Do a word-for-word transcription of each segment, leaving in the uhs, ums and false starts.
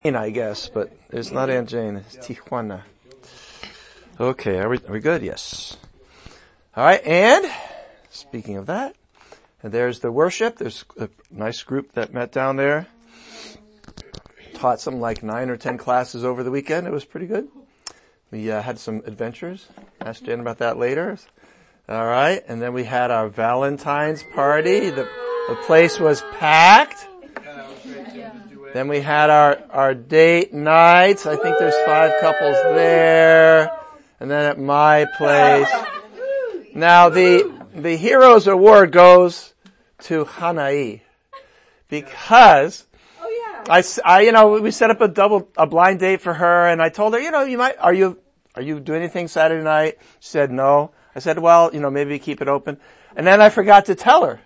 I guess, but it's not Aunt Jane. It's Tijuana. Okay, are we, are we good? Yes. All right, and speaking of that, and there's the worship. There's a nice group that met down there. Taught something like nine or ten classes over the weekend. It was pretty good. We uh, had some adventures. Ask Jen about that later. All right, and then we had our Valentine's party. The, the place was packed. Then we had our, our date nights. I think there's five couples there. And then at my place. Now the, the Heroes Award goes to Hanai. Because I, I, you know, we set up a double, a blind date for her and I told her, you know, you might, are you, are you doing anything Saturday night? She said no. I said, well, you know, maybe keep it open. And then I forgot to tell her.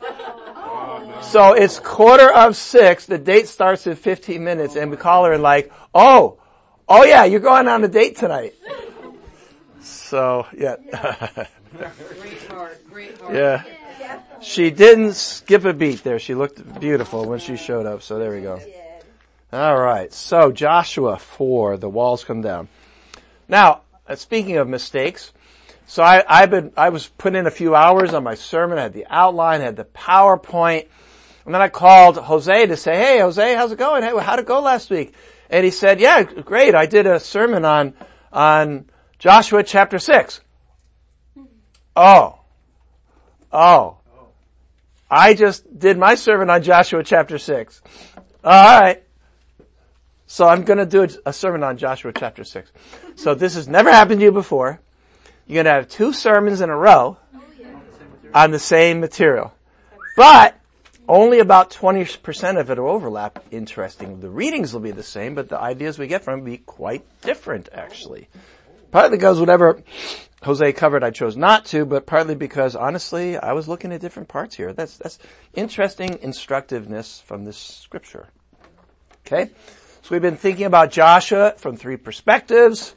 So it's quarter of six, the date starts in fifteen minutes, and we call her and like, oh, oh yeah, you're going on a date tonight. So, yeah. Great heart, great heart. Yeah. She didn't skip a beat there. She looked beautiful when she showed up, so there we go. Alright, so Joshua four, the walls come down. Now, speaking of mistakes, so I, I've been, I was putting in a few hours on my sermon, I had the outline, I had the PowerPoint, and then I called Jose to say, hey, Jose, how's it going? Hey, how'd it go last week? And he said, yeah, great. I did a sermon on, on Joshua chapter six. Oh. Oh. I just did my sermon on Joshua chapter six. Alright. So I'm gonna do a sermon on Joshua chapter six. So this has never happened to you before. You're gonna have two sermons in a row on the same material. But only about twenty percent of it will overlap. Interesting. The readings will be the same, but the ideas we get from it will be quite different, actually. Partly because whatever Jose covered I chose not to, but partly because, honestly, I was looking at different parts here. That's, that's interesting instructiveness from this scripture. Okay? So we've been thinking about Joshua from three perspectives.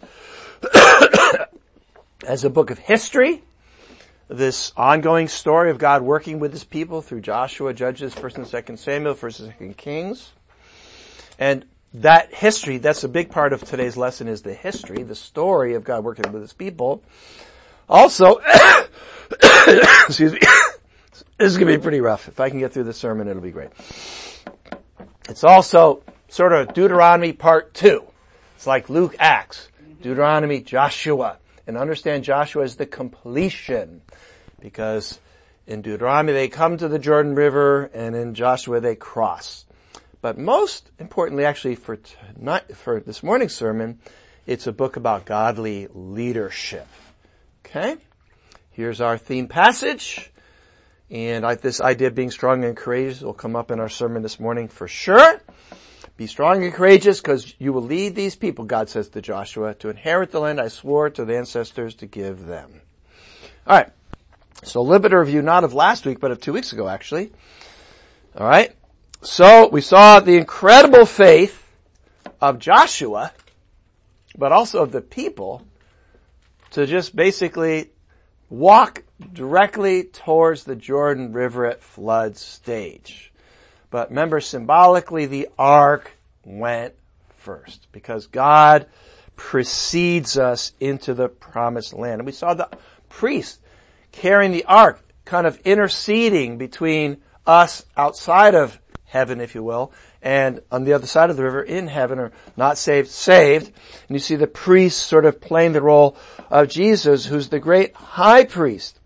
As a book of history, this ongoing story of God working with his people through Joshua, Judges, First and Second Samuel, First and Second Kings. And that history, that's a big part of today's lesson, is the history, the story of God working with his people. Also, excuse me, this is going to be pretty rough. If I can get through the sermon, it'll be great. It's also sort of Deuteronomy part two. It's like Luke, Acts, Deuteronomy, Joshua. And understand Joshua is the completion. Because in Deuteronomy they come to the Jordan River, and in Joshua they cross. But most importantly, actually for tonight, for this morning's sermon, it's a book about godly leadership. Okay? Here's our theme passage. And I, this idea of being strong and courageous will come up in our sermon this morning for sure. Be strong and courageous because you will lead these people, God says to Joshua, to inherit the land I swore to the ancestors to give them. Alright. So a little bit of review, not of last week, but of two weeks ago actually. Alright. So we saw the incredible faith of Joshua, but also of the people, to just basically walk directly towards the Jordan River at flood stage. But remember, symbolically, the ark went first because God precedes us into the promised land. And we saw the priest carrying the ark, kind of interceding between us outside of heaven, if you will, and on the other side of the river in heaven, or not saved, saved. And you see the priest sort of playing the role of Jesus, who's the great high priest.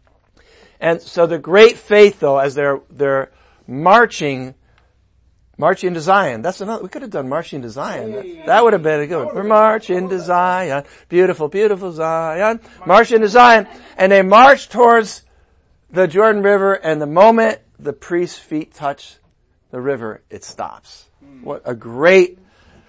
And so the great faith, though, as they're, they're marching, marching to Zion. That's another, we could have done marching to Zion. That, that would have been a good one. We're marching to Zion. Beautiful, beautiful Zion. Marching to Zion. And they march towards the Jordan River, and the moment the priest's feet touch the river, it stops. What a great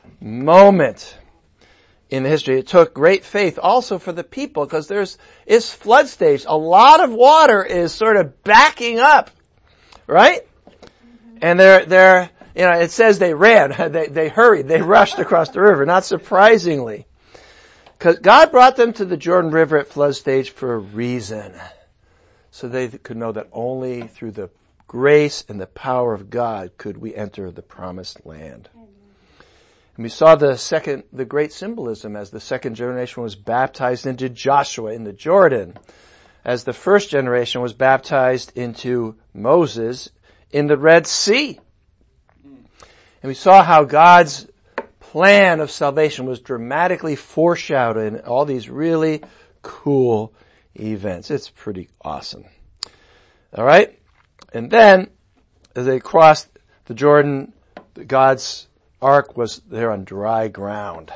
moment in the history. It took great faith also for the people, because there's, it's flood stage. A lot of water is sort of backing up. Right? And they're, they're, you know, it says they ran, they, they hurried, they rushed across the river, not surprisingly. Because God brought them to the Jordan River at flood stage for a reason. So they could know that only through the grace and the power of God could we enter the promised land. And we saw the second, the great symbolism as the second generation was baptized into Joshua in the Jordan, as the first generation was baptized into Moses in the Red Sea. And we saw how God's plan of salvation was dramatically foreshadowed in all these really cool events. It's pretty awesome. All right? And then, as they crossed the Jordan, God's ark was there on dry ground.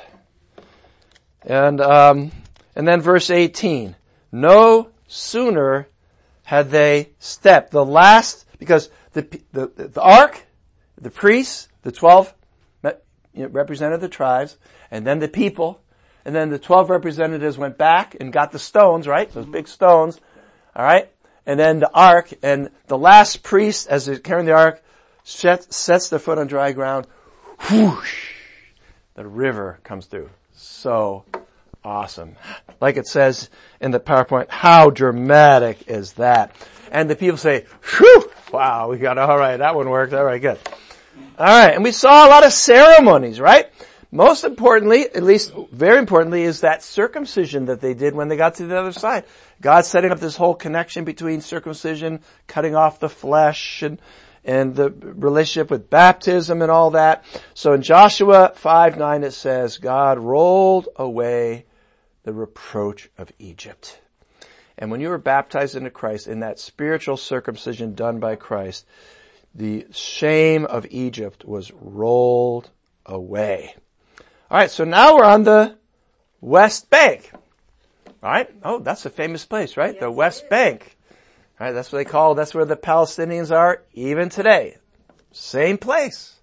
And, um, and then verse eighteen. No sooner had they stepped. The last, because the, the, the ark, the priests, the twelve you know, represented the tribes, and then the people, and then the twelve representatives went back and got the stones, right? Those big stones, alright? And then the ark, and the last priest, as they're carrying the ark, sets their foot on dry ground, whoosh, the river comes through. So awesome. Like it says in the PowerPoint, how dramatic is that? And the people say, whew, wow, we got, alright, that one worked, alright, good. Alright, and we saw a lot of ceremonies, right? Most importantly, at least very importantly, is that circumcision that they did when they got to the other side. God setting up this whole connection between circumcision, cutting off the flesh, and, and the relationship with baptism and all that. So in Joshua five nine it says, God rolled away the reproach of Egypt. And when you were baptized into Christ, in that spiritual circumcision done by Christ, the shame of Egypt was rolled away. Alright, so now we're on the West Bank. Alright, oh, that's a famous place, right? Yes, the West Bank. Alright, that's what they call, that's where the Palestinians are even today. Same place.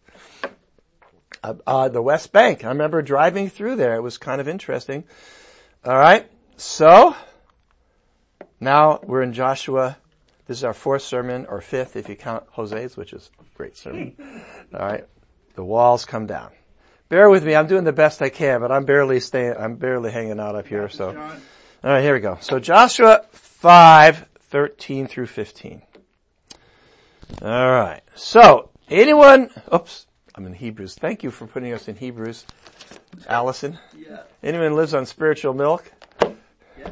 Uh, uh, the West Bank. I remember driving through there. It was kind of interesting. Alright, so, now we're in Joshua. This is our fourth sermon, or fifth if you count Jose's, which is a great sermon. Alright, the walls come down. Bear with me, I'm doing the best I can, but I'm barely staying, I'm barely hanging out up here, so. Alright, here we go. So Joshua five, thirteen through fifteen. Alright, so, anyone, oops, I'm in Hebrews. Thank you for putting us in Hebrews, Allison. Yeah. Anyone lives on spiritual milk? Yes.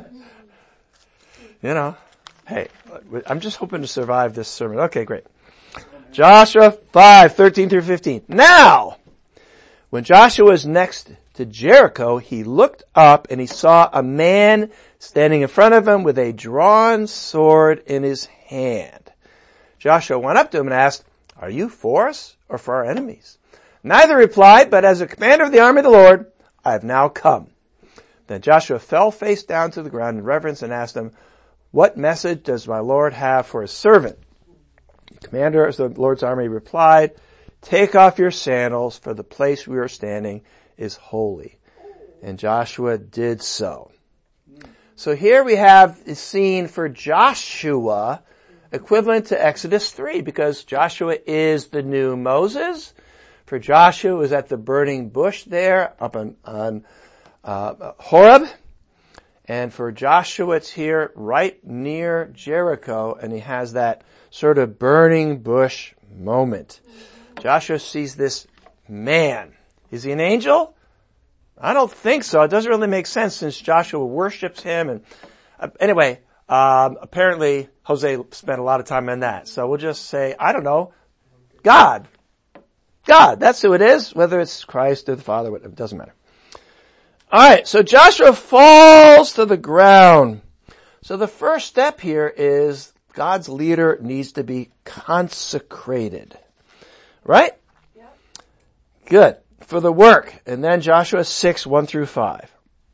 You know, hey, I'm just hoping to survive this sermon. Okay, great. Joshua five, thirteen through fifteen. Now, when Joshua was next to Jericho, he looked up and he saw a man standing in front of him with a drawn sword in his hand. Joshua went up to him and asked, are you for us or for our enemies? Neither replied, but as a commander of the army of the Lord, I have now come. Then Joshua fell face down to the ground in reverence and asked him, what message does my Lord have for his servant? The commander of the Lord's army replied, take off your sandals, for the place we are standing is holy. And Joshua did so. So here we have the scene for Joshua, equivalent to Exodus three, because Joshua is the new Moses. For Joshua, it was at the burning bush there, up on, on uh, Horeb. And for Joshua, it's here right near Jericho, and he has that sort of burning bush moment. Joshua sees this man. Is he an angel? I don't think so. It doesn't really make sense since Joshua worships him. And uh, anyway, um, apparently Jose spent a lot of time on that. So we'll just say, I don't know, God. God, that's who it is. Whether it's Christ or the Father, it doesn't matter. Alright, so Joshua falls to the ground. So the first step here is God's leader needs to be consecrated. Right? Yep. Good. For the work. And then Joshua six, one through five.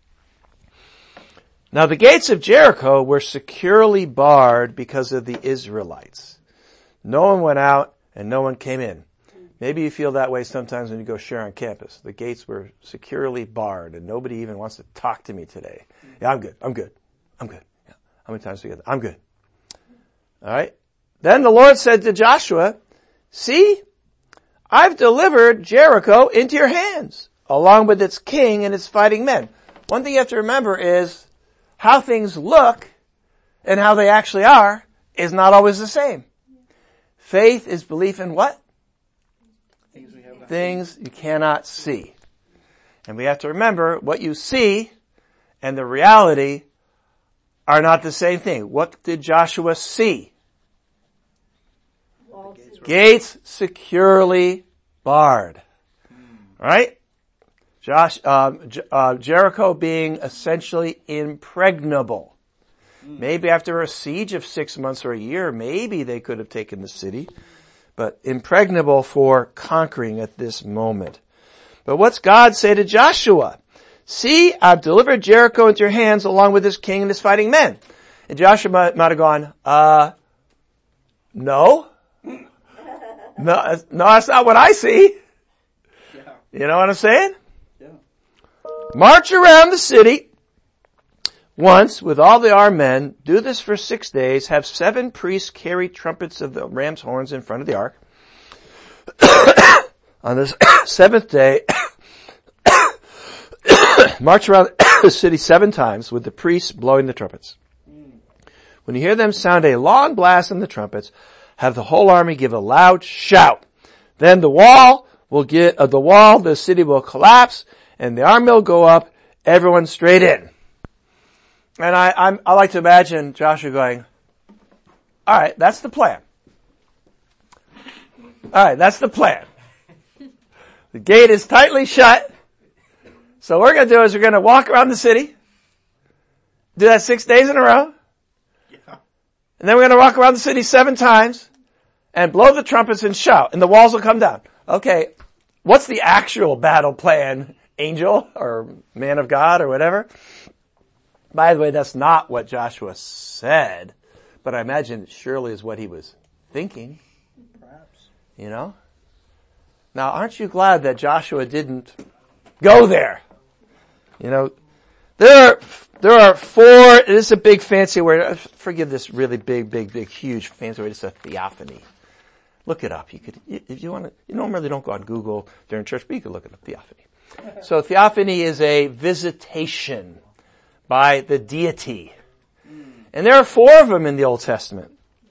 Now the gates of Jericho were securely barred because of the Israelites. No one went out and no one came in. Maybe you feel that way sometimes when you go share on campus. The gates were securely barred and nobody even wants to talk to me today. Yeah, I'm good. I'm good. I'm good. Yeah. How many times do we get that? I'm good. Alright. Then the Lord said to Joshua, see, I've delivered Jericho into your hands, along with its king and its fighting men. One thing you have to remember is how things look and how they actually are is not always the same. Faith is belief in what? Things we have not Things you cannot see. And we have to remember what you see and the reality are not the same thing. What did Joshua see? Gates securely barred. Right? Josh, um, uh, Jericho being essentially impregnable. Maybe after a siege of six months or a year, maybe they could have taken the city, but impregnable for conquering at this moment. But what's God say to Joshua? See, I've delivered Jericho into your hands along with this king and his fighting men. And Joshua might, might have gone, uh, no. No, no, that's not what I see. Yeah. You know what I'm saying? Yeah. March around the city once with all the armed men. Do this for six days. Have seven priests carry trumpets of the ram's horns in front of the ark. On this seventh day, march around the city seven times with the priests blowing the trumpets. When you hear them sound a long blast in the trumpets, have the whole army give a loud shout. Then the wall will get, uh, the wall, the city will collapse, and the army will go up, everyone straight in. And I, I'm, I like to imagine Joshua going, alright, that's the plan. Alright, that's the plan. The gate is tightly shut. So what we're gonna do is we're gonna walk around the city, do that six days in a row, and then we're going to walk around the city seven times and blow the trumpets and shout, and the walls will come down. Okay, what's the actual battle plan, angel or man of God or whatever? By the way, that's not what Joshua said, but I imagine it surely is what he was thinking. Perhaps. You know? Now, aren't you glad that Joshua didn't go there? You know, there are There are four, this is a big fancy word, forgive this really big, big, big, huge fancy word, it's a theophany. Look it up. You could, if you want to, you normally don't go on Google during church, but you could look it up, theophany. So theophany is a visitation by the deity. And there are four of them in the Old Testament.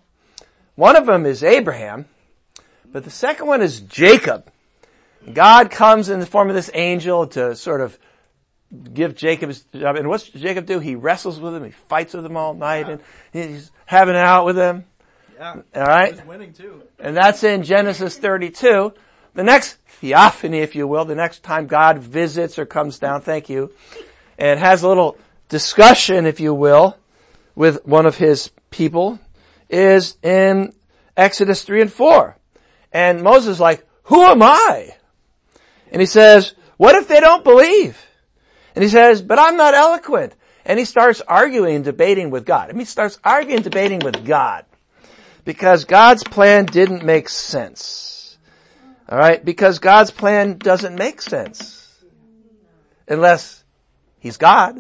One of them is Abraham, but the second one is Jacob. God comes in the form of this angel to sort of give Jacob his job. And what's Jacob do? He wrestles with him. He fights with him all night, and he's having it out with them. Yeah. All right. He's winning too. And that's in Genesis thirty-two. The next theophany, if you will, the next time God visits or comes down, thank you, and has a little discussion, if you will, with one of his people, is in Exodus three and four. And Moses is like, who am I? And he says, what if they don't believe? And he says, but I'm not eloquent. And he starts arguing and debating with God. I mean, he starts arguing and debating with God. Because God's plan didn't make sense. Alright? Because God's plan doesn't make sense. Unless he's God.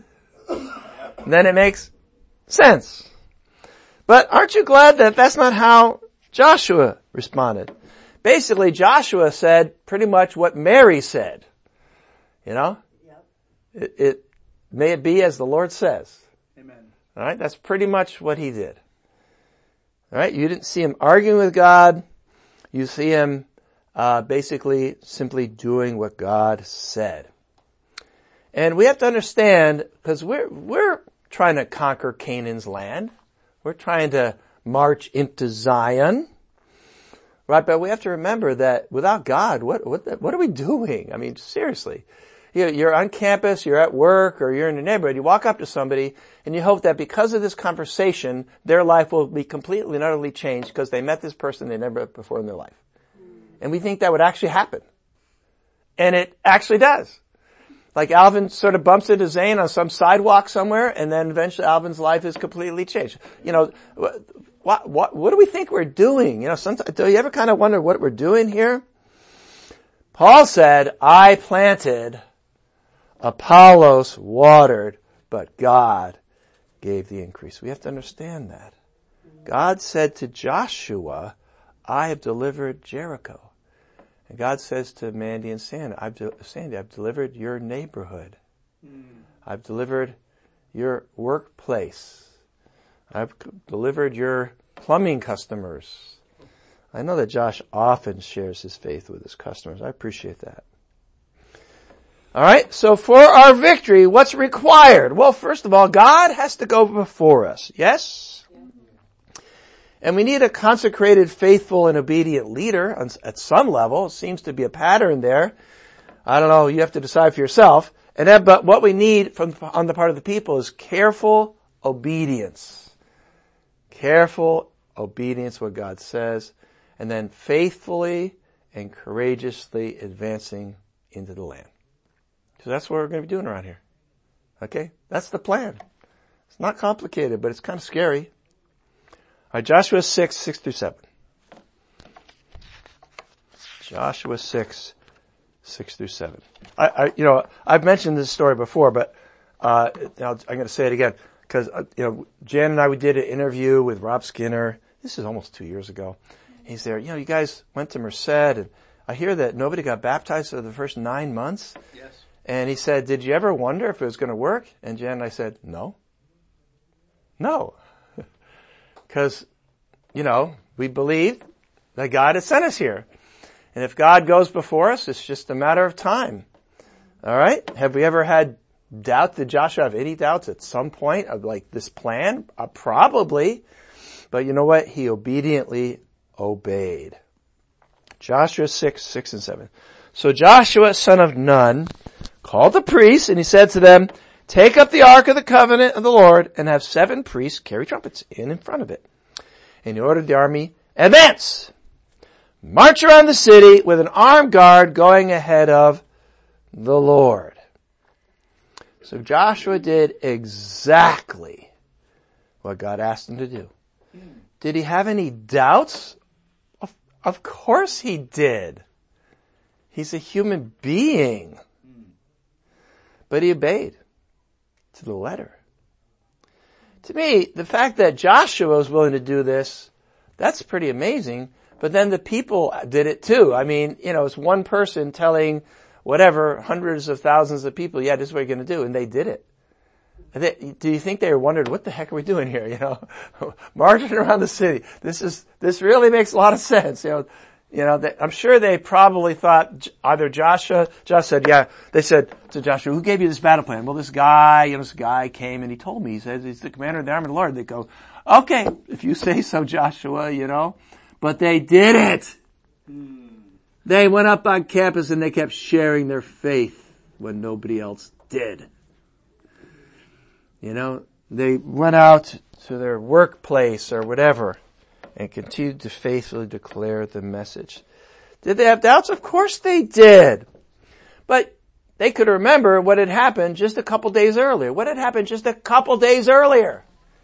Then it makes sense. But aren't you glad that that's not how Joshua responded? Basically, Joshua said pretty much what Mary said. You know? It, it, may it be as the Lord says. Amen. Alright, that's pretty much what he did. Alright, you didn't see him arguing with God. You see him, uh, basically simply doing what God said. And we have to understand, because we're, we're trying to conquer Canaan's land. We're trying to march into Zion. Right, but we have to remember that without God, what, what, what are we doing? I mean, seriously. You're on campus, you're at work, or you're in the neighborhood, you walk up to somebody, and you hope that because of this conversation, their life will be completely and utterly changed because they met this person they never met before in their life. And we think that would actually happen. And it actually does. Like Alvin sort of bumps into Zane on some sidewalk somewhere, and then eventually Alvin's life is completely changed. You know, what, what, what do we think we're doing? You know, sometimes, do you ever kind of wonder what we're doing here? Paul said, I planted, Apollos watered, but God gave the increase. We have to understand that. God said to Joshua, I have delivered Jericho. And God says to Mandy and Sandy, I've, de- Sandy, I've delivered your neighborhood. Mm. I've delivered your workplace. I've c- delivered your plumbing customers. I know that Josh often shares his faith with his customers. I appreciate that. Alright, so for our victory, what's required? Well, first of all, God has to go before us, yes? And we need a consecrated, faithful, and obedient leader at some level. It seems to be a pattern there. I don't know, you have to decide for yourself. And then, but what we need from, on the part of the people is careful obedience. Careful obedience to what God says, and then faithfully and courageously advancing into the land. So that's what we're going to be doing around here. Okay? That's the plan. It's not complicated, but it's kind of scary. All right, Joshua six, six through seven. Joshua six, six through seven. I, I, you know, I've mentioned this story before, but, uh, I'm going to say it again. Cause, uh, you know, Jan and I, we did an interview with Rob Skinner. This is almost two years ago. He's there, you know, you guys went to Merced, and I hear that nobody got baptized for the first nine months. Yes. And he said, did you ever wonder if it was going to work? And Jan and I said, no. No. Cause, you know, we believe that God has sent us here. And if God goes before us, it's just a matter of time. Alright? Have we ever had doubt? Did Joshua have any doubts at some point of like this plan? Uh, probably. But you know what? He obediently obeyed. Joshua six, six and seven. So Joshua, son of Nun, called the priests, and he said to them, take up the ark of the covenant of the Lord, and have seven priests carry trumpets in in front of it. And he ordered the army, advance! March around the city with an armed guard going ahead of the Lord. So Joshua did exactly what God asked him to do. Did he have any doubts? Of, of course he did. He's a human being. But he obeyed to the letter. To me, the fact that Joshua was willing to do this, that's pretty amazing. But then the people did it too. I mean, you know, it's one person telling whatever, hundreds of thousands of people, yeah, this is what you're going to do. And they did it. They, do you think they wondered, what the heck are we doing here? You know, marching around the city. This is, this really makes a lot of sense. You know, you know, they, I'm sure they probably thought either Joshua, Joshua said, yeah, they said to Joshua, who gave you this battle plan? Well, this guy, you know, this guy came and he told me, he said, he's the commander of the army of the Lord. They go, okay, if you say so, Joshua, you know, but they did it. They went up on campus and they kept sharing their faith when nobody else did. You know, they went out to their workplace or whatever and continued to faithfully declare the message. Did they have doubts? Of course they did. But they could remember what had happened just a couple days earlier. What had happened just a couple days earlier?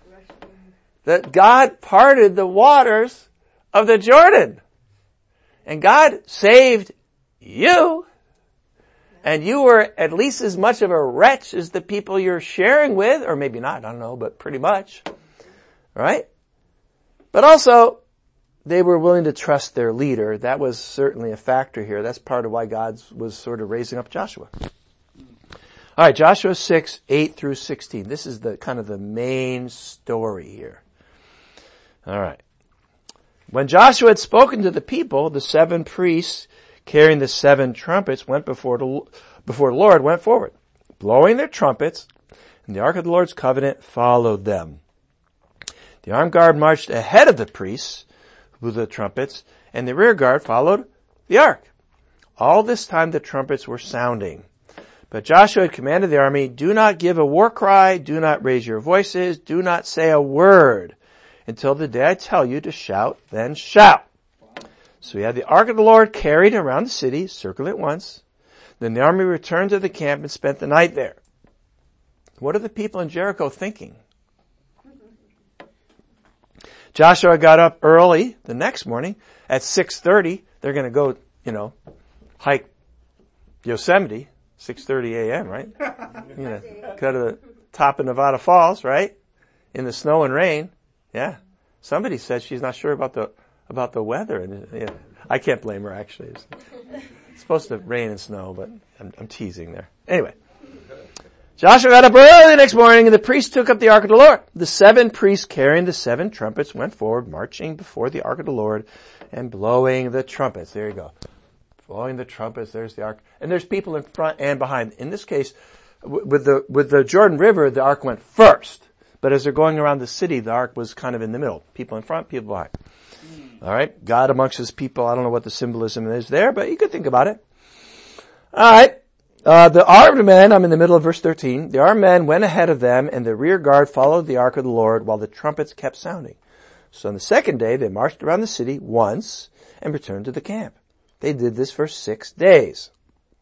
That God parted the waters of the Jordan. And God saved you. And you were at least as much of a wretch as the people you're sharing with, or maybe not, I don't know, but pretty much. Right? But also, they were willing to trust their leader. That was certainly a factor here. That's part of why God was sort of raising up Joshua. Alright, Joshua six, eight through sixteen. This is the kind of the main story here. Alright. When Joshua had spoken to the people, the seven priests carrying the seven trumpets went before the, before the Lord went forward, blowing their trumpets, and the ark of the Lord's covenant followed them. The armed guard marched ahead of the priests with the trumpets, and the rear guard followed the ark. All this time the trumpets were sounding. But Joshua had commanded the army, do not give a war cry, do not raise your voices, do not say a word, until the day I tell you to shout, then shout. So he had the ark of the Lord carried around the city, circled it once. Then the army returned to the camp and spent the night there. What are the people in Jericho thinking? Joshua got up early the next morning. At six thirty, they're going to go, you know, hike Yosemite. six thirty a.m., right? You know, go to the top of Nevada Falls, right? In the snow and rain. Yeah. Somebody said she's not sure about the about the weather. And yeah, I can't blame her, actually. It's, it's supposed to rain and snow, but I'm, I'm teasing there. Anyway. Joshua got up early the next morning, and the priests took up the ark of the Lord. The seven priests carrying the seven trumpets went forward, marching before the ark of the Lord and blowing the trumpets. There you go. blowing the trumpets. There's the ark. And there's people in front and behind. In this case, with the, with the Jordan River, the ark went first. But as they're going around the city, the ark was kind of in the middle. People in front, people behind. Mm. All right. God amongst his people. I don't know what the symbolism is there, but you could think about it. All right. Uh, the armed men, I'm in the middle of verse thirteen. The armed men went ahead of them, and the rear guard followed the ark of the Lord while the trumpets kept sounding. So on the second day, they marched around the city once and returned to the camp. They did this for six days.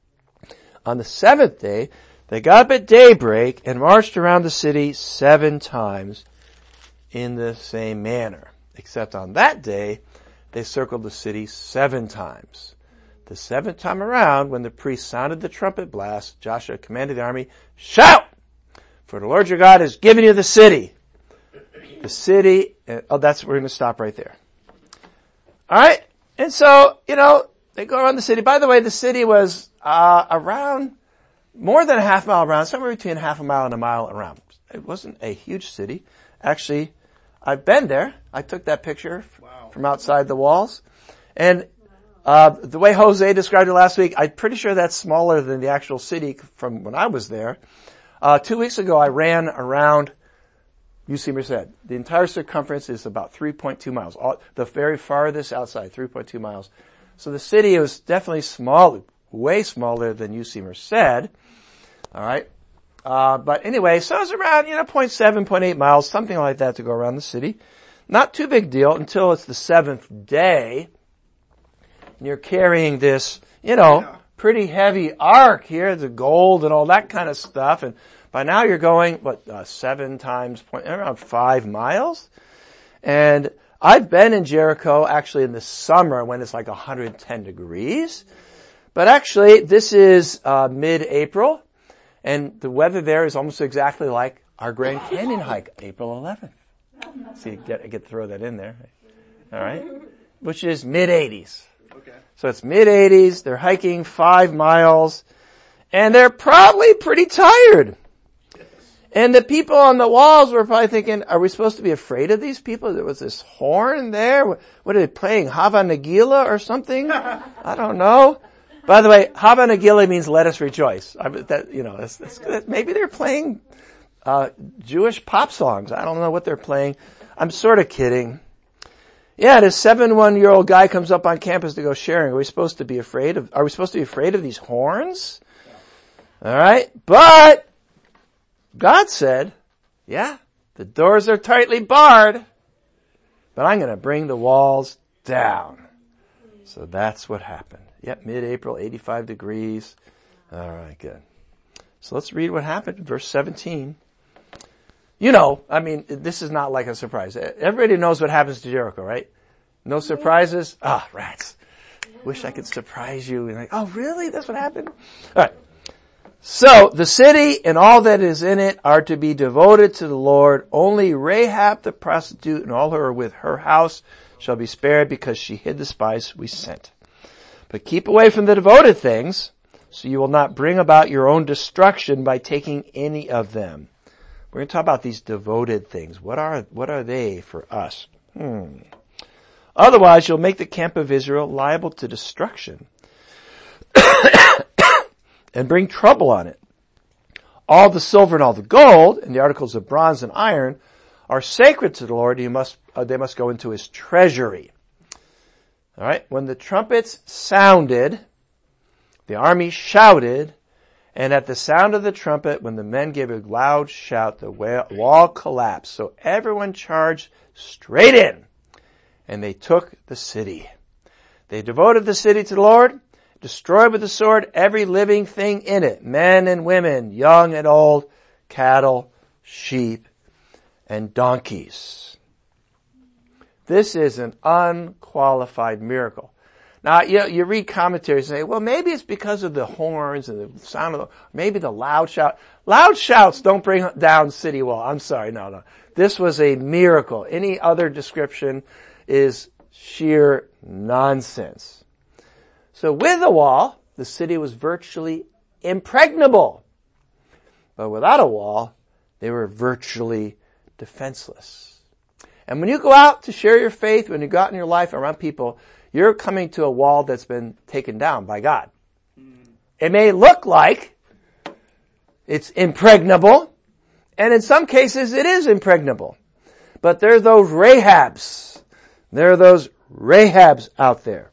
On the seventh day, they got up at daybreak and marched around the city seven times in the same manner. Except on that day, they circled the city seven times. The seventh time around, when the priest sounded the trumpet blast, Joshua commanded the army, shout! For the Lord your God has given you the city. The city, oh, that's, we're going to stop right there. Alright? And so, you know, they go around the city. By the way, the city was, uh, around, more than a half mile around, somewhere between half a mile and a mile around. It wasn't a huge city. Actually, I've been there. I took that picture wow. from outside the walls. And Uh, the way Jose described it last week, I'm pretty sure that's smaller than the actual city from when I was there. Uh, two weeks ago I ran around U C Merced. The entire circumference is about three point two miles. All, the very farthest outside, three point two miles. So the city was definitely small, way smaller than U C Merced. Alright. Uh, but anyway, so it was around, you know, zero point seven, zero point eight miles, something like that to go around the city. Not too big deal until it's the seventh day. And you're carrying this, you know, yeah. pretty heavy ark here, the gold and all that kind of stuff. And by now you're going, what, uh, seven times, point, around five miles. And I've been in Jericho actually in the summer when it's like one hundred ten degrees. But actually this is, uh, mid-April. And the weather there is almost exactly like our Grand Canyon hike, April eleventh. See, get, get to throw that in there. All right. Which is mid-eighties. Okay. So it's mid-eighties, they're hiking five miles, and they're probably pretty tired. Yes. And the people on the walls were probably thinking, are we supposed to be afraid of these people? There was this horn there. What are they playing? Hava Nagila or something? I don't know. By the way, Hava Nagila means let us rejoice. I, that, you know, that's, that's, maybe they're playing, uh, Jewish pop songs. I don't know what they're playing. I'm sort of kidding. Yeah, this seven-one-year-old guy comes up on campus to go sharing. Are we supposed to be afraid of, are we supposed to be afraid of these horns? Alright, but God said, yeah, the doors are tightly barred, but I'm gonna bring the walls down. So that's what happened. Yep, mid-April, eighty-five degrees. Alright, good. So let's read what happened, verse seventeen. You know, I mean, this is not like a surprise. Everybody knows what happens to Jericho, right? No surprises? Ah, rats. Wish I could surprise you. And like, oh, really? That's what happened? All right. So, the city and all that is in it are to be devoted to the Lord. Only Rahab the prostitute and all who are with her house shall be spared because she hid the spies we sent. But keep away from the devoted things, so you will not bring about your own destruction by taking any of them. We're going to talk about these devoted things. What are, what are they for us? Hmm. Otherwise, you'll make the camp of Israel liable to destruction and bring trouble on it. All the silver and all the gold and the articles of bronze and iron are sacred to the Lord. You must, uh, they must go into his treasury. All right. When the trumpets sounded, the army shouted, and at the sound of the trumpet, when the men gave a loud shout, the wall collapsed. So everyone charged straight in, and they took the city. They devoted the city to the Lord, destroyed with the sword every living thing in it, men and women, young and old, cattle, sheep, and donkeys. This is an unqualified miracle. Now, you, you read commentaries and say, well, maybe it's because of the horns and the sound of the, maybe the loud shout. Loud shouts don't bring down city wall. I'm sorry, no, no. This was a miracle. Any other description is sheer nonsense. So with the wall, the city was virtually impregnable. But without a wall, they were virtually defenseless. And when you go out to share your faith, when you go out in your life around people, You're coming to a wall that's been taken down by God. It may look like it's impregnable, and in some cases it is impregnable. But there are those Rahabs. There are those Rahabs out there.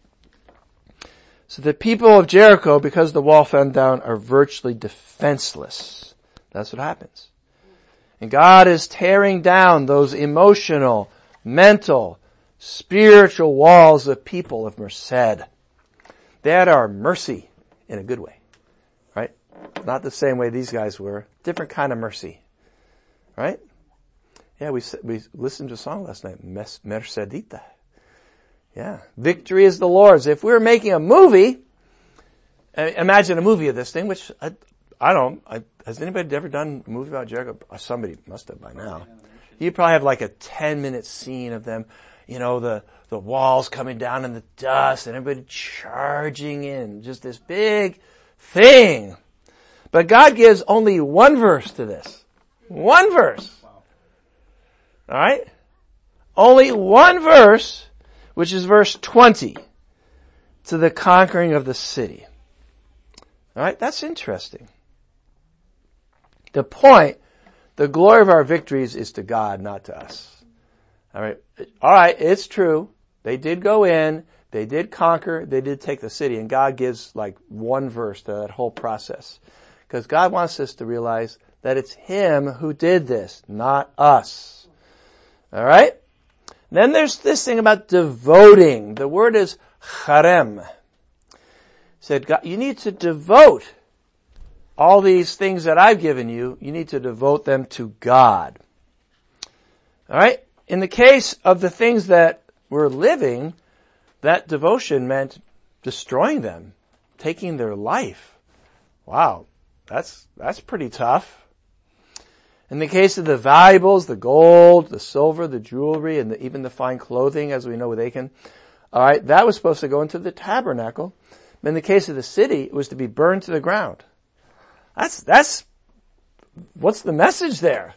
So the people of Jericho, because the wall fell down, are virtually defenseless. That's what happens. And God is tearing down those emotional, mental, spiritual walls of people of Merced. They had our mercy in a good way. Right? Not the same way these guys were. Different kind of mercy. Right? Yeah, we we listened to a song last night, Mercedita. Yeah. Victory is the Lord's. If we were making a movie, imagine a movie of this thing, which I, I don't, I, has anybody ever done a movie about Jericho? Somebody must have by now. You probably have like a ten minute scene of them, you know, the, the walls coming down in the dust and everybody charging in. Just this big thing. But God gives only one verse to this. One verse. Alright? Only one verse, which is verse twenty, to the conquering of the city. Alright? That's interesting. The point, the glory of our victories is to God, not to us. Alright? Alright, it's true. They did go in, they did conquer, they did take the city, and God gives like one verse to that whole process. Because God wants us to realize that it's Him who did this, not us. Alright? Then there's this thing about devoting. The word is charem. It said, God, you need to devote all these things that I've given you, you need to devote them to God. Alright? In the case of the things that were living, that devotion meant destroying them, taking their life. Wow. That's, that's pretty tough. In the case of the valuables, the gold, the silver, the jewelry, and the, even the fine clothing, as we know with Achan, alright, that was supposed to go into the tabernacle. But in the case of the city, it was to be burned to the ground. That's, that's, what's the message there?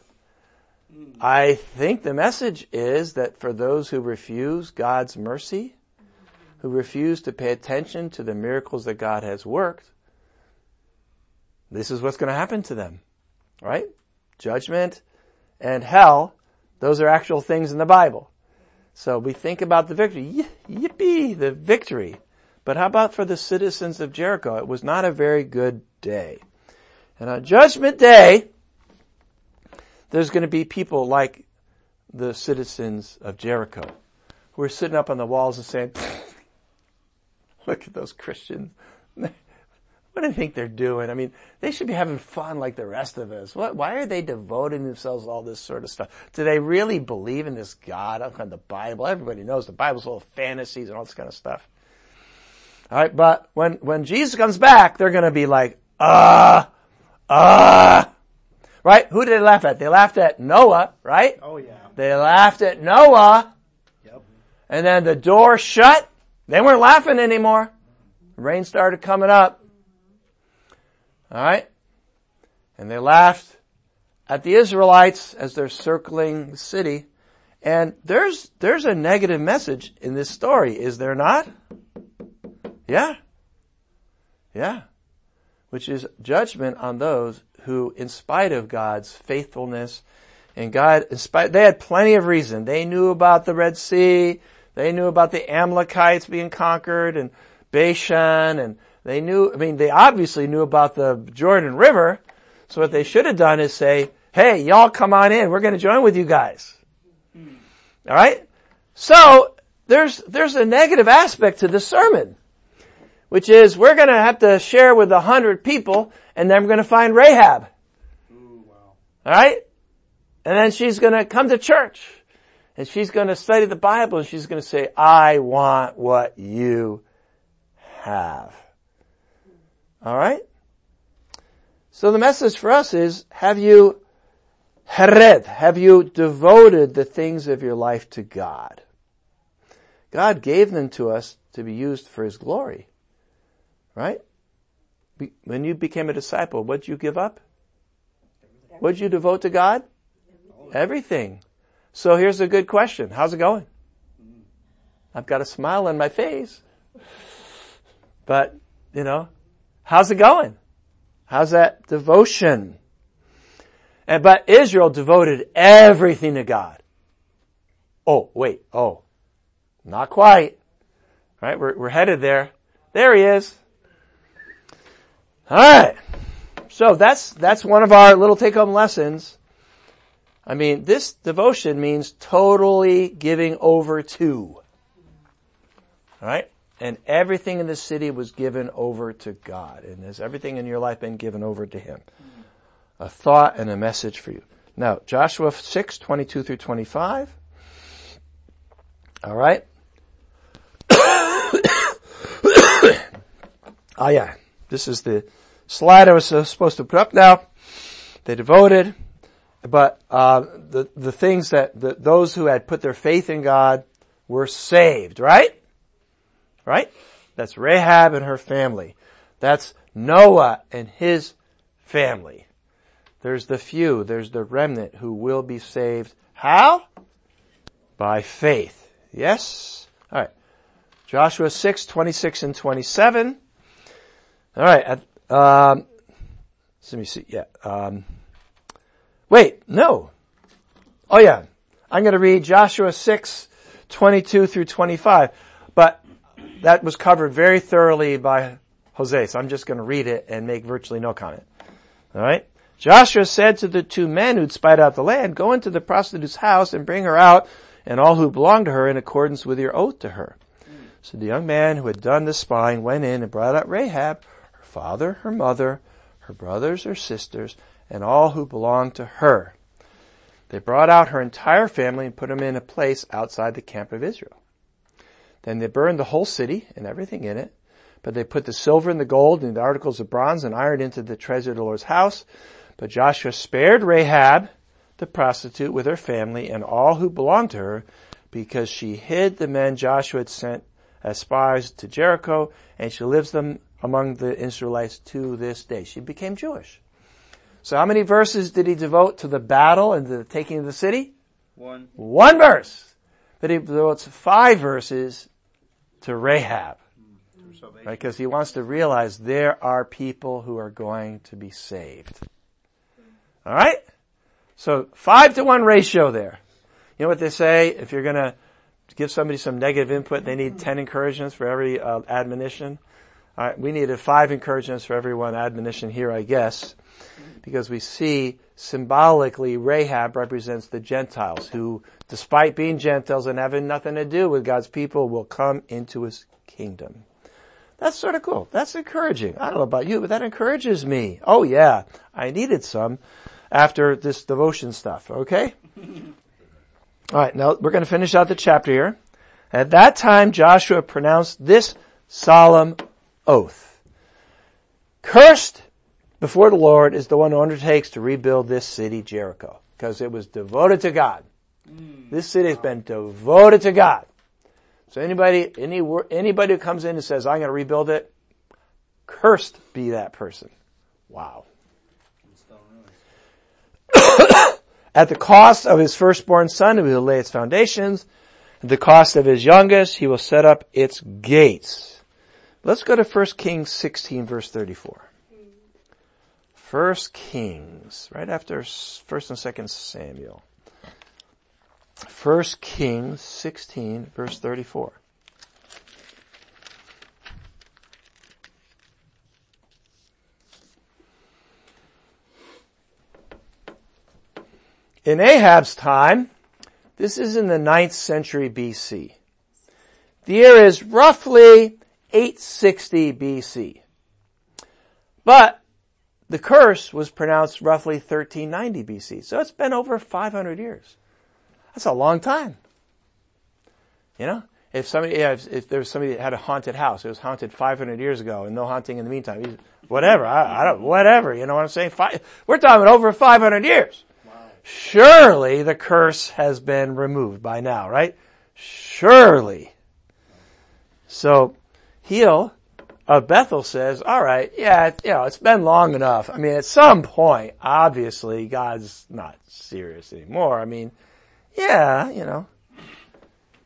I think the message is that for those who refuse God's mercy, who refuse to pay attention to the miracles that God has worked, this is what's going to happen to them. Right? Judgment and hell, those are actual things in the Bible. So we think about the victory. Yippee, the victory. But how about for the citizens of Jericho? It was not a very good day. And on Judgment Day, there's going to be people like the citizens of Jericho who are sitting up on the walls and saying, look at those Christians. What do you think they're doing? I mean, they should be having fun like the rest of us. What, why are they devoting themselves to all this sort of stuff? Do they really believe in this God? On the Bible, everybody knows the Bible's full of fantasies and all this kind of stuff. Alright, but when, when Jesus comes back, they're gonna be like, uh, uh, right? Who did they laugh at? They laughed at Noah, right? Oh yeah. They laughed at Noah. Yep. And then the door shut. They weren't laughing anymore. Rain started coming up. Alright? And they laughed at the Israelites as they're circling the city. And there's, there's a negative message in this story, is there not? Yeah. Yeah. Which is judgment on those who, in spite of God's faithfulness, and God, in spite, they had plenty of reason. They knew about the Red Sea. They knew about the Amalekites being conquered and Bashan, and they knew, I mean, they obviously knew about the Jordan River. So what they should have done is say, hey, y'all come on in. We're going to join with you guys. All right? So there's, there's a negative aspect to this sermon, which is we're going to have to share with a hundred people, and then we're going to find Rahab. Ooh, wow. All right? And then she's going to come to church, and she's going to study the Bible, and she's going to say, I want what you have. All right? So the message for us is, have you hered, have you devoted the things of your life to God? God gave them to us to be used for His glory. Right? When you became a disciple, what did you give up? What did you devote to God? Everything. So here's a good question. How's it going? I've got a smile on my face. But, you know, how's it going? How's that devotion? And, but Israel devoted everything to God. Oh, wait, oh, not quite. Right, we're, we're headed there. There he is. Alright. So that's, that's one of our little take-home lessons. I mean, this devotion means totally giving over to. Alright? And everything in the city was given over to God. And has everything in your life been given over to Him? A thought and a message for you. Now, Joshua six, twenty-two through twenty-five. Alright? Oh yeah. This is the slide I was supposed to put up now. They devoted, but uh the the things that the, those who had put their faith in God were saved, right? Right? That's Rahab and her family. That's Noah and his family. There's the few, there's the remnant who will be saved. How? By faith. Yes? All right. Joshua six, twenty-six and twenty-seven. All right. Um, let me see. Yeah. Um, wait. No. Oh yeah. I'm going to read Joshua six, twenty-two through twenty-five. But that was covered very thoroughly by Jose, so I'm just going to read it and make virtually no comment. All right. Joshua said to the two men who'd spied out the land, "Go into the prostitute's house and bring her out and all who belong to her in accordance with your oath to her." So the young man who had done the spying went in and brought out Rahab, her father, her mother, her brothers, her sisters, and all who belonged to her. They brought out her entire family and put them in a place outside the camp of Israel. Then they burned the whole city and everything in it, but they put the silver and the gold and the articles of bronze and iron into the treasure of the Lord's house. But Joshua spared Rahab, the prostitute, with her family and all who belonged to her, because she hid the men Joshua had sent as spies to Jericho, and she lives them among the Israelites to this day. She became Jewish. So how many verses did he devote to the battle and the taking of the city? One. One verse. But he devotes five verses to Rahab. Right? Because he wants to realize there are people who are going to be saved. Alright? So five to one ratio there. You know what they say? If you're gonna give somebody some negative input, they need ten encouragements for every uh, admonition. All right, we needed five encouragements for every one admonition here, I guess, because we see symbolically Rahab represents the Gentiles who, despite being Gentiles and having nothing to do with God's people, will come into His kingdom. That's sort of cool. That's encouraging. I don't know about you, but that encourages me. Oh yeah, I needed some after this devotion stuff, okay? Alright, now we're going to finish out the chapter here. At that time, Joshua pronounced this solemn oath. Cursed before the Lord is the one who undertakes to rebuild this city, Jericho, because it was devoted to God. Mm. This city has been devoted to God. So anybody, any, anybody who comes in and says, "I'm going to rebuild it," cursed be that person. Wow. At the cost of his firstborn son, he will lay its foundations. At the cost of his youngest, he will set up its gates. Let's go to First Kings sixteen, verse thirty-four. First Kings, right after First and Second Samuel. First Kings sixteen, verse thirty-four. In Ahab's time, this is in the ninth century B C. The year is roughly eight sixty B C. But the curse was pronounced roughly thirteen ninety B C. So it's been over five hundred years. That's a long time. You know, if somebody, if, if there was somebody that had a haunted house, it was haunted five hundred years ago and no haunting in the meantime, whatever, I, I don't, whatever, you know what I'm saying? Five, we're talking over five hundred years. Surely the curse has been removed by now, right? Surely. So, Heel of Bethel says, all right, yeah, you know, it's been long enough. I mean, at some point, obviously, God's not serious anymore. I mean, yeah, you know. Nope.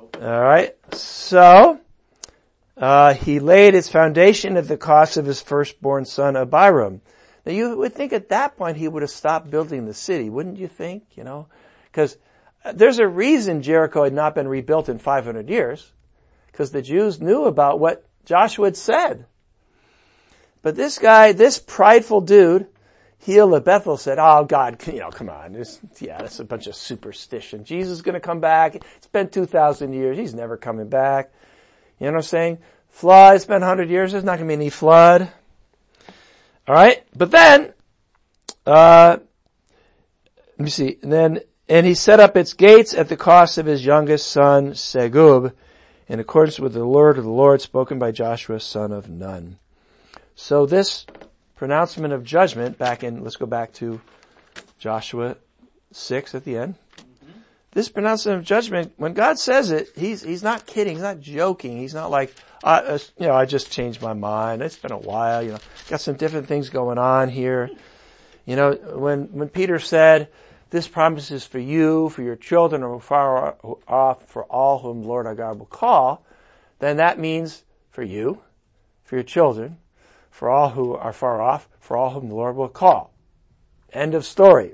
All right. So, uh, he laid its foundation at the cost of his firstborn son Abiram. Now you would think at that point he would have stopped building the city, wouldn't you think? You know, because there's a reason Jericho had not been rebuilt in five hundred years, because the Jews knew about what Joshua had said. But this guy, this prideful dude, Hiel of Bethel, said, "Oh God, you know, come on, this, yeah, that's a bunch of superstition. Jesus is going to come back. It's been two thousand years. He's never coming back." You know what I'm saying? Flood. It's been one hundred years. There's not going to be any flood. All right, but then, uh, let me see. And then, and he set up its gates at the cost of his youngest son Segub, in accordance with the word of the Lord spoken by Joshua, son of Nun. So this pronouncement of judgment, back in, let's go back to Joshua six at the end. Mm-hmm. This pronouncement of judgment, when God says it, he's he's not kidding. He's not joking. He's not like, Uh, you know, I just changed my mind. It's been a while, you know, got some different things going on here. You know, when, when Peter said, this promise is for you, for your children who are far off, for all whom Lord our God will call, then that means for you, for your children, for all who are far off, for all whom the Lord will call. End of story.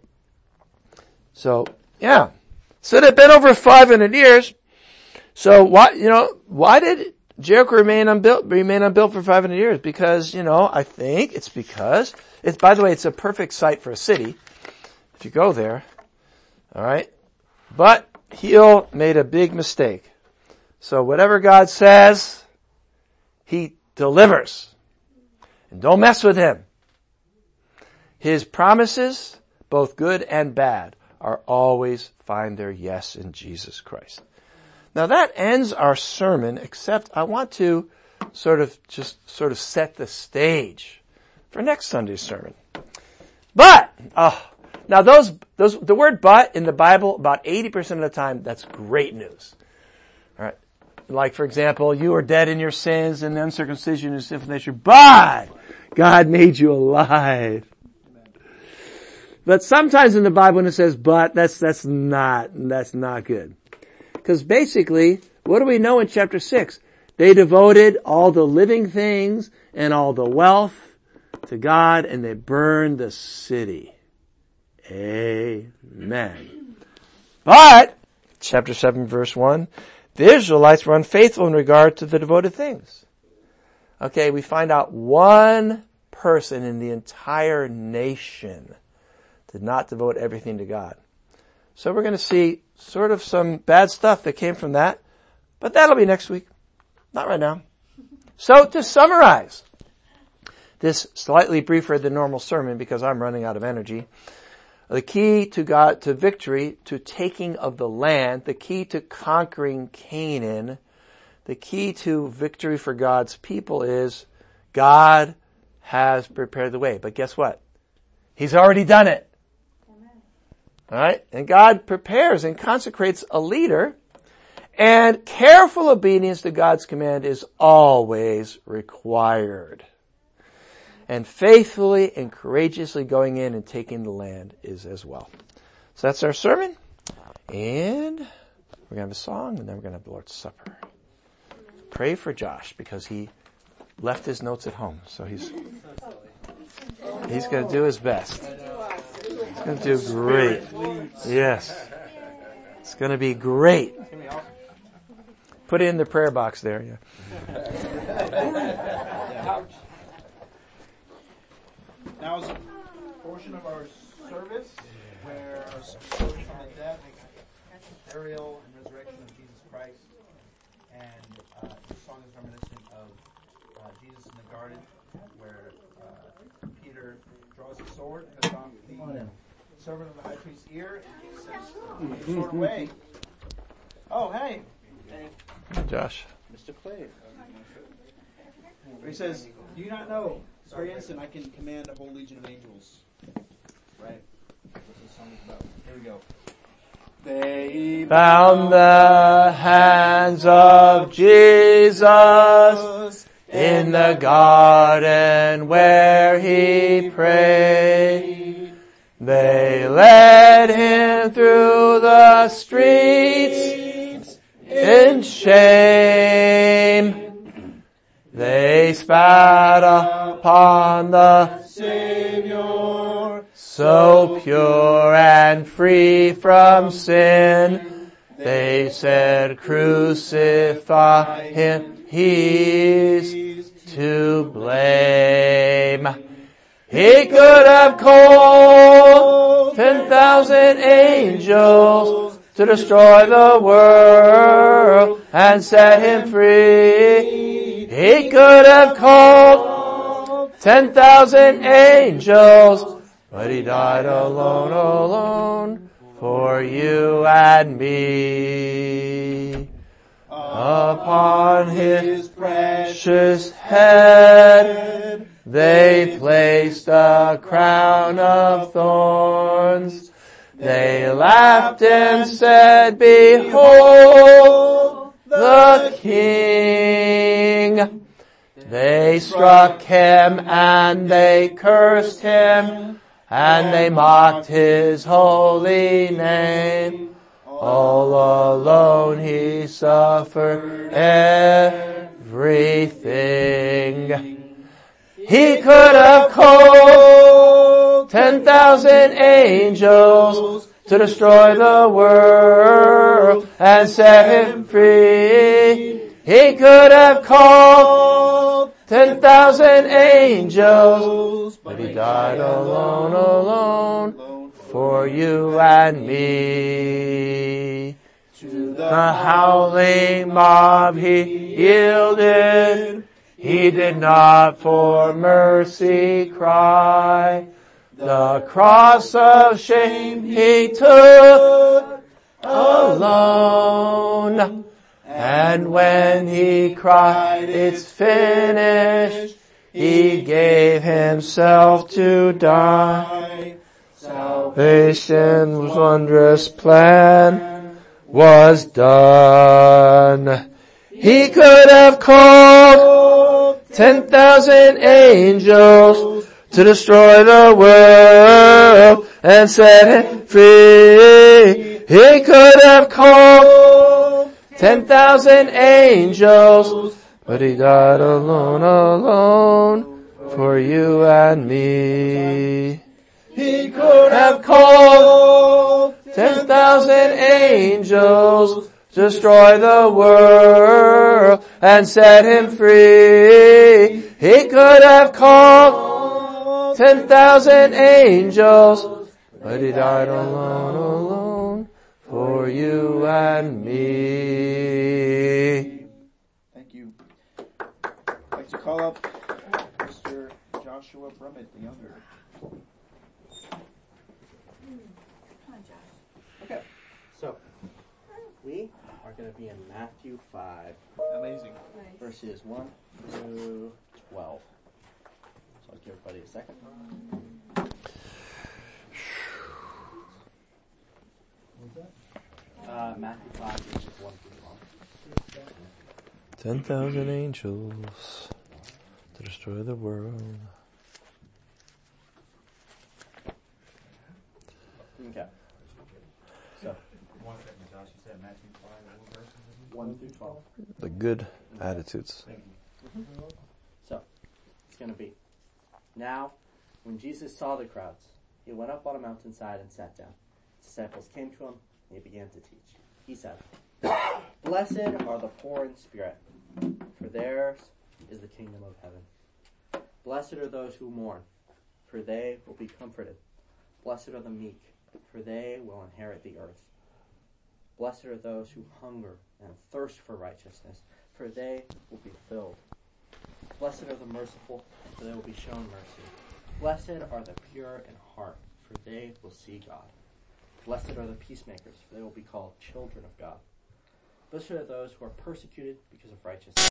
So, yeah. So it had been over five hundred years. So why, you know, why did Jericho remain unbuilt, remain unbuilt for five hundred years? Because, you know, I think it's because, it's, by the way, it's a perfect site for a city, if you go there. Alright? But, Hiel made a big mistake. So whatever God says, he delivers. And don't mess with him. His promises, both good and bad, are always find their yes in Jesus Christ. Now that ends our sermon, except I want to sort of just sort of set the stage for next Sunday's sermon. But, oh, now those, those, the word but in the Bible, about eighty percent of the time, that's great news. Alright. Like, for example, you are dead in your sins and the uncircumcision is sinful nature, but God made you alive. But sometimes in the Bible when it says but, that's, that's not, that's not good. Because basically, what do we know in chapter six? They devoted all the living things and all the wealth to God, and they burned the city. Amen. But, chapter seven verse one, the Israelites were unfaithful in regard to the devoted things. Okay, we find out one person in the entire nation did not devote everything to God. So we're going to see sort of some bad stuff that came from that, but that'll be next week. Not right now. So to summarize this slightly briefer than normal sermon because I'm running out of energy, the key to God, to victory, to taking of the land, the key to conquering Canaan, the key to victory for God's people is God has prepared the way. But guess what? He's already done it. Alright? And God prepares and consecrates a leader, and careful obedience to God's command is always required. And faithfully and courageously going in and taking the land is as well. So that's our sermon. And we're going to have a song, and then we're going to have the Lord's Supper. Pray for Josh, because he left his notes at home, so he's he's going to do his best. It's going to do great. Yes. It's going to be great. Put it in the prayer box there. Yeah. Now is a portion of our service where our story from the death, burial, and resurrection of Jesus Christ. And uh, this song is reminiscent of uh, Jesus in the garden, where uh, Peter draws a sword, cuts off the servant of the high priest's ear, and he says, "Take the sword away." Oh, hey. Hey. Josh. Mister Clay. He says, "Do you not know? This very instant I can command a whole legion of angels." Right? That's what this song is about. Here we go. They bound the hands of Jesus in the garden where he prayed. They led him through the streets in spat upon the Savior, so pure and free from sin. They said, crucify him, he's to blame. He could have called ten thousand angels to destroy the world and set him free. He could have called ten thousand angels, but he died alone, alone for you and me. Upon his precious head they placed a crown of thorns. They laughed and said, behold the King. They struck him and they cursed him and they mocked his holy name. All alone he suffered everything. He could have called ten thousand angels to destroy the world and set him free. He could have called ten thousand angels, but he died alone, alone for you and me. To the howling mob he yielded. He did not for mercy cry. The cross of shame he took alone. And when he cried, it's finished, he gave himself to die. Salvation's wondrous plan was done. He could have called ten thousand angels to destroy the world and set him free. He could have called ten thousand angels, but he died alone, alone for you and me. He could have called ten thousand angels, destroy the world and set him free. He could have called ten thousand angels, but he died alone, alone for you and me. Thank you. I'd like to call up Mister Joshua Brummett, the younger. Okay, so we are going to be in Matthew five. Amazing. Verses one to twelve. So I'll give everybody a second. Uh, Matthew five, verses one through twelve. Ten thousand angels to destroy the world. Okay. So, one through twelve. The good attitudes. Mm-hmm. So, it's going to be. Now, when Jesus saw the crowds, he went up on a mountainside and sat down. His disciples came to him, and he began to teach. He said, blessed are the poor in spirit, for theirs is the kingdom of heaven. Blessed are those who mourn, for they will be comforted. Blessed are the meek, for they will inherit the earth. Blessed are those who hunger and thirst for righteousness, for they will be filled. Blessed are the merciful, for they will be shown mercy. Blessed are the pure in heart, for they will see God. Blessed are the peacemakers, for they will be called children of God. Blessed are those who are persecuted because of righteousness,